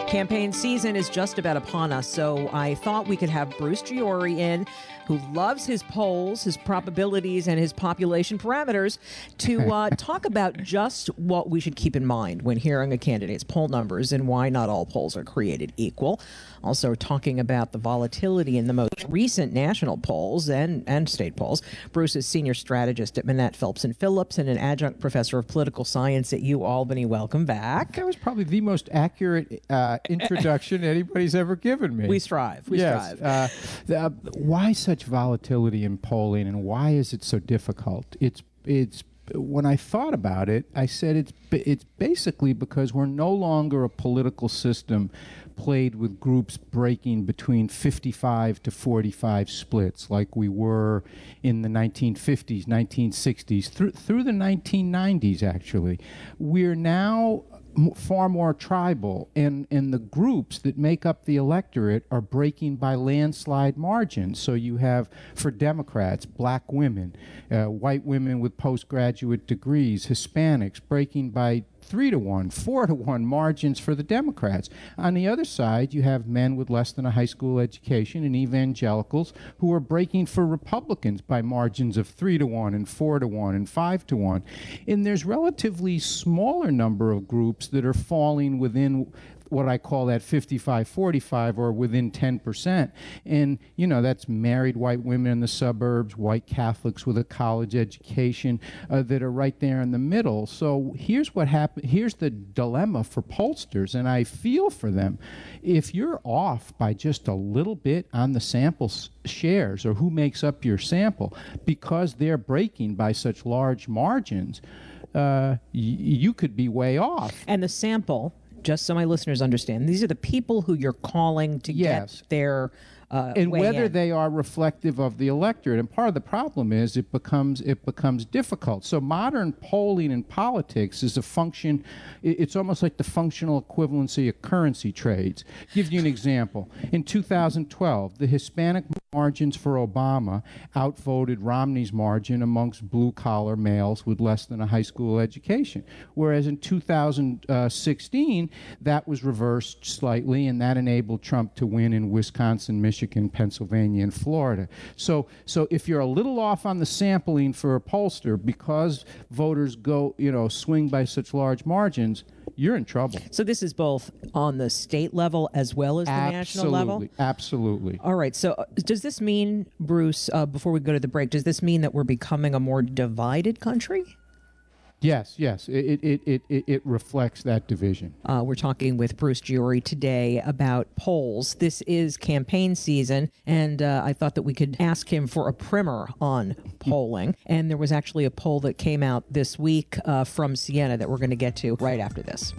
Campaign season is just about upon us, so I thought we could have Bruce Giori in, who loves his polls, his probabilities, and his population parameters, to talk about just what we should keep in mind when hearing a candidate's poll numbers and why not all polls are created equal. Also talking about the volatility in the most recent national polls and state polls. Bruce is senior strategist at Manette Phelps and Phillips and an adjunct professor of political science at UAlbany. Welcome back. That was probably the most accurate introduction anybody's ever given me. We strive. Why such volatility in polling, and why is it so difficult? It's when I thought about it, I said it's basically because we're no longer a political system played with groups breaking between 55 to 45 splits like we were in the 1950s, 1960s, through the 1990s, actually. We're now far more tribal, and the groups that make up the electorate are breaking by landslide margins. So you have, for Democrats, black women, white women with postgraduate degrees, Hispanics breaking by 3-1, 4-1 margins for the Democrats. On the other side, you have men with less than a high school education and evangelicals who are breaking for Republicans by margins of 3-1 and 4-1 and 5-1. And there's relatively smaller number of groups that are falling within what I call that 55-45 or within 10%. And, that's married white women in the suburbs, white Catholics with a college education that are right there in the middle. So here's what happened. Here's the dilemma for pollsters, and I feel for them. If you're off by just a little bit on the sample shares or who makes up your sample because they're breaking by such large margins, you could be way off. And the sample, just so my listeners understand, these are the people who you're calling to get their and whether they are reflective of the electorate. And part of the problem is it becomes difficult. So modern polling in politics is a function. It's almost like the functional equivalency of currency trades. Give you an example. In 2012, the Hispanic margins for Obama outvoted Romney's margin amongst blue-collar males with less than a high school education. Whereas in 2016, that was reversed slightly, and that enabled Trump to win in Wisconsin, Michigan, Pennsylvania, and Florida. So if you're a little off on the sampling for a pollster because voters swing by such large margins, you're in trouble. So this is both on the state level as well as the national level? Absolutely. All right. So does this mean, Bruce, before we go to the break, does this mean that we're becoming a more divided country? Yes. It reflects that division. We're talking with Bruce Giori today about polls. This is campaign season, and I thought that we could ask him for a primer on polling. And there was actually a poll that came out this week from Siena that we're going to get to right after this.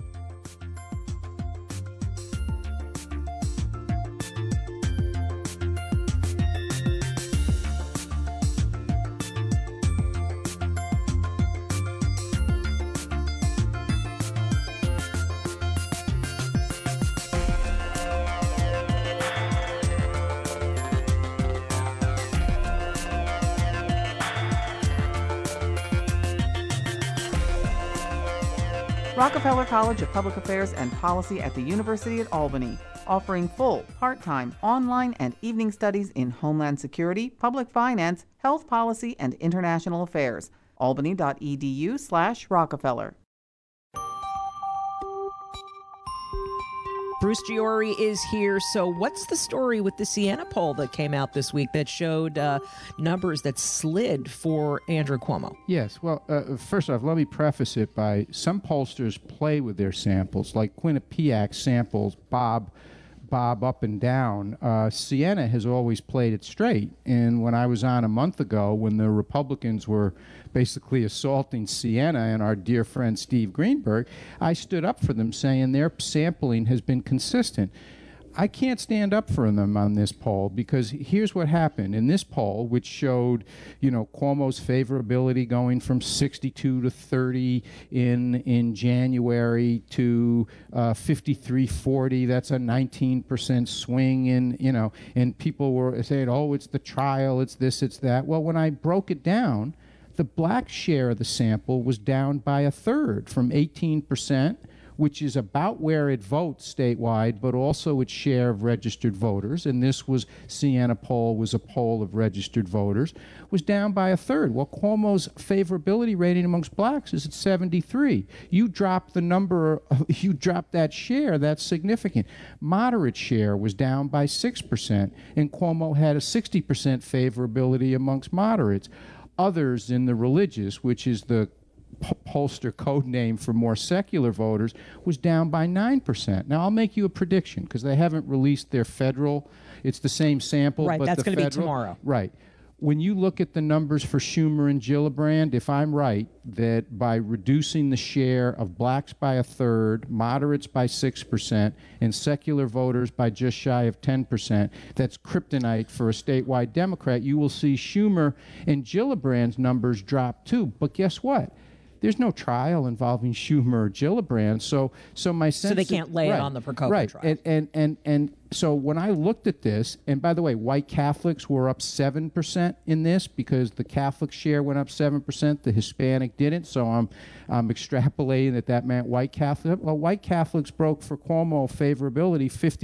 Rockefeller College of Public Affairs and Policy at the University at Albany, offering full, part-time, online, and evening studies in Homeland Security, Public Finance, Health Policy, and International Affairs. albany.edu/Rockefeller. Bruce Giori is here. So what's the story with the Siena poll that came out this week that showed numbers that slid for Andrew Cuomo? Yes. Well, first off, let me preface it by some pollsters play with their samples, like Quinnipiac samples Bob up and down. Siena has always played it straight. And when I was on a month ago, when the Republicans were basically assaulting Siena and our dear friend Steve Greenberg, I stood up for them saying their sampling has been consistent. I can't stand up for them on this poll because here's what happened. In this poll, which showed, Cuomo's favorability going from 62 to 30 in January to 53-40, that's a 19% swing and people were saying, oh, it's the trial, it's this, it's that. Well, when I broke it down, the black share of the sample was down by a third from 18%, which is about where it votes statewide, but also its share of registered voters, and this was Siena poll was a poll of registered voters, was down by a third. Well, Cuomo's favorability rating amongst blacks is at 73. You drop the number, you drop that share, that's significant. Moderate share was down by 6%, and Cuomo had a 60% favorability amongst moderates. Others in the religious, which is the pollster code name for more secular voters, was down by 9%. Now, I'll make you a prediction because they haven't released their federal. It's the same sample, right, but that's going to be tomorrow. Right. When you look at the numbers for Schumer and Gillibrand, if I'm right, that by reducing the share of blacks by a third, moderates by 6%, and secular voters by just shy of 10%, that's kryptonite for a statewide Democrat, you will see Schumer and Gillibrand's numbers drop too. But guess what? There's no trial involving Schumer or Gillibrand, so my sense. So they can't lay it on the Procopa trial. And so when I looked at this, and by the way, white Catholics were up 7% in this because the Catholic share went up 7%, the Hispanic didn't. So I'm extrapolating that meant white Catholics. Well, white Catholics broke for Cuomo favorability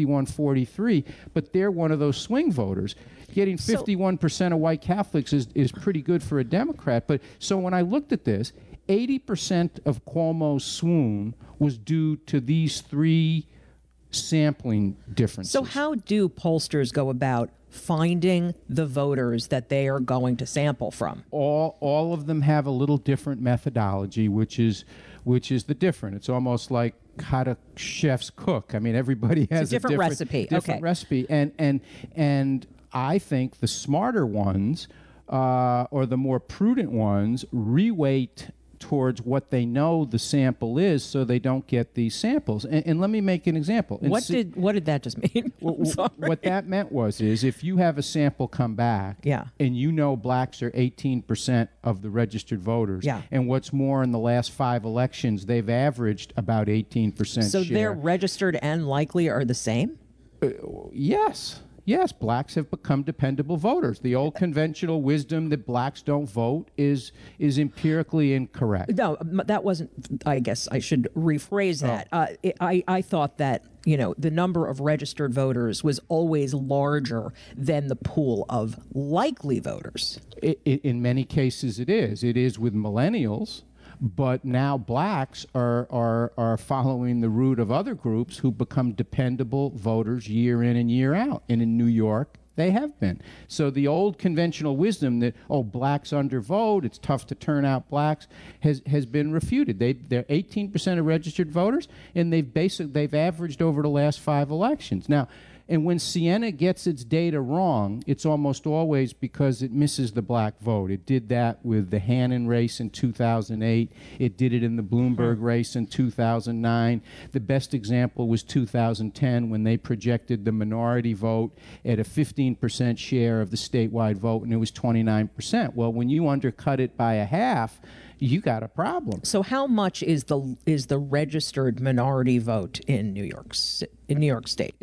51-43, but they're one of those swing voters. Getting 51% of white Catholics is pretty good for a Democrat. But so when I looked at this, 80% of Cuomo's swoon was due to these three sampling differences. So how do pollsters go about finding the voters that they are going to sample from? All of them have a little different methodology, which is the different. It's almost like how do chefs cook. I mean, everybody has a different recipe. Different recipe, and I think the smarter ones or the more prudent ones reweight towards what they know the sample is, so they don't get these samples. And let me make an example. What did that just mean? What that meant is if you have a sample come back, and you know blacks are 18% of the registered voters, and what's more, in the last 5 elections, they've averaged about 18% So share. they're registered and likely are the same? Yes. Yes, blacks have become dependable voters. The old conventional wisdom that blacks don't vote is empirically incorrect. No, that wasn't. I guess I should rephrase that. I thought that the number of registered voters was always larger than the pool of likely voters. In many cases, it is. It is with millennials. But now blacks are following the route of other groups who become dependable voters year in and year out. And in New York, they have been. So the old conventional wisdom that, blacks undervote, it's tough to turn out blacks, has been refuted. They're 18% of registered voters, and they've averaged over the last 5 elections. Now, and when Siena gets its data wrong, it's almost always because it misses the black vote. It did that with the Hannon race in 2008. It did it in the Bloomberg race in 2009. The best example was 2010 when they projected the minority vote at a 15% share of the statewide vote, and it was 29%. Well, when you undercut it by a half, you got a problem. So how much is the registered minority vote in New York State?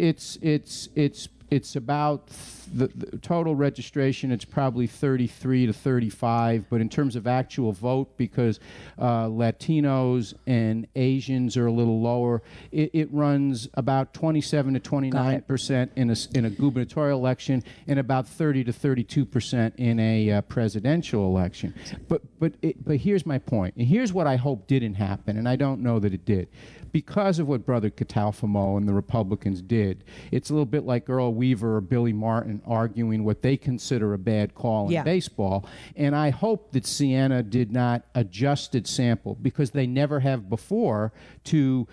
It's about the total registration. It's probably 33 to 35, but in terms of actual vote, because Latinos and Asians are a little lower, it runs about 27 to 29% in a gubernatorial election, and about 30 to 32% in a presidential election. But here's my point, and here's what I hope didn't happen, and I don't know that it did. Because of what Brother Catalfamo and the Republicans did, it's a little bit like Earl Weaver or Billy Martin arguing what they consider a bad call in baseball. And I hope that Siena did not adjust its sample, because they never have before, to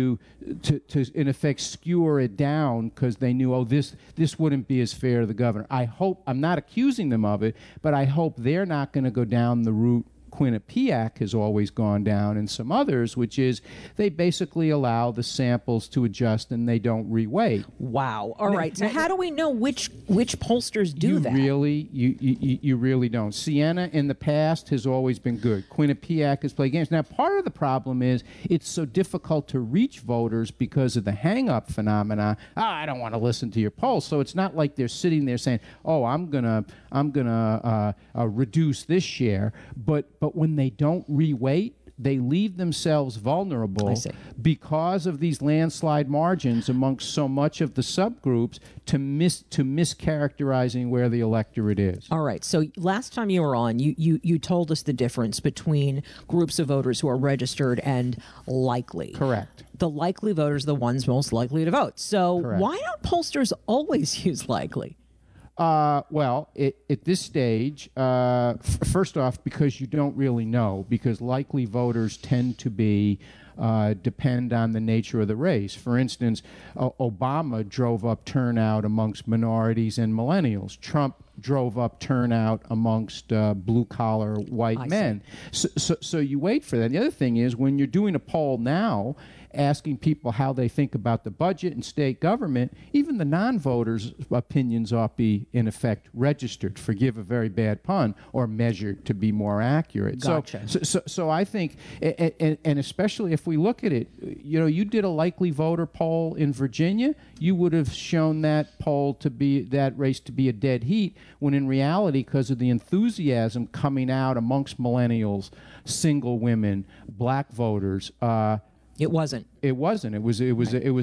in effect skewer it down because they knew, this wouldn't be as fair to the governor. I hope, I'm not accusing them of it, but I hope they're not going to go down the route Quinnipiac has always gone down, and some others, which is they basically allow the samples to adjust and they don't reweight. Wow. All right. So how do we know which pollsters do that? You really don't. Siena in the past has always been good. Quinnipiac has played games. Now, part of the problem is it's so difficult to reach voters because of the hang-up phenomena. I don't want to listen to your poll. So it's not like they're sitting there saying, I'm gonna reduce this share. But when they don't reweight, they leave themselves vulnerable I see. because of these landslide margins amongst so much of the subgroups to mischaracterizing where the electorate is. All right. So last time you were on, you told us the difference between groups of voters who are registered and likely. Correct. The likely voters are the ones most likely to vote. So Correct. why don't pollsters always use likely? Well, at this stage, first off, because you don't really know, because likely voters tend to be depend on the nature of the race. For instance, Obama drove up turnout amongst minorities and millennials. Trump drove up turnout amongst blue-collar white men. So you wait for that. And the other thing is, when you're doing a poll now, asking people how they think about the budget and state government, even the non-voters' opinions ought to be, in effect, registered, forgive a very bad pun, or measured to be more accurate. Gotcha. So I think, and especially if we look at it, you did a likely voter poll in Virginia, you would have shown that race to be a dead heat, when in reality, because of the enthusiasm coming out amongst millennials, single women, black voters, It wasn't. It wasn't. It was an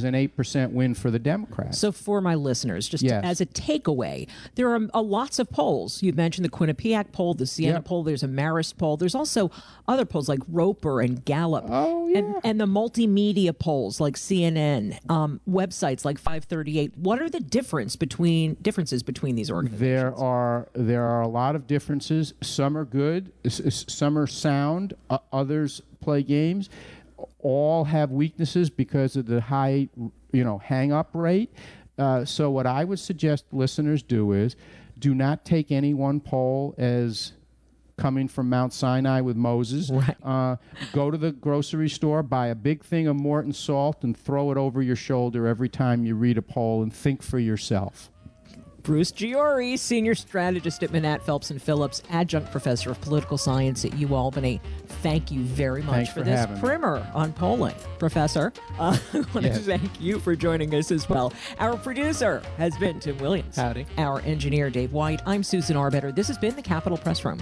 8% win for the Democrats. So for my listeners, just Yes. as a takeaway, there are lots of polls. You mentioned the Quinnipiac poll, the Siena Yep. poll. There's a Marist poll. There's also other polls like Roper and Gallup. Oh, yeah. And the multimedia polls like CNN, websites like 538. What are the differences between these organizations? There are a lot of differences. Some are good. Some are sound. Others play games. All have weaknesses because of the high, hang-up rate. So what I would suggest listeners do is do not take any one poll as coming from Mount Sinai with Moses. Right. Go to the grocery store, buy a big thing of Morton salt, and throw it over your shoulder every time you read a poll, and think for yourself. Bruce Giori, Senior Strategist at Manatt, Phelps & Phillips, Adjunct Professor of Political Science at UAlbany. Thank you very much Thanks for for this having me. primer on polling, Professor. I want to thank you for joining us as well. Our producer has been Tim Williams. Howdy. Our engineer, Dave White. I'm Susan Arbetter. This has been the Capitol Press Room.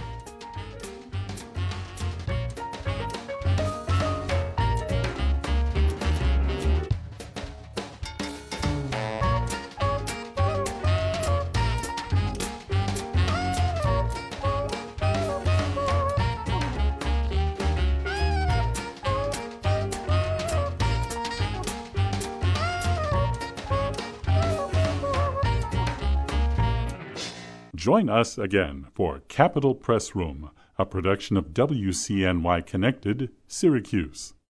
Join us again for Capitol Press Room, a production of WCNY Connected, Syracuse.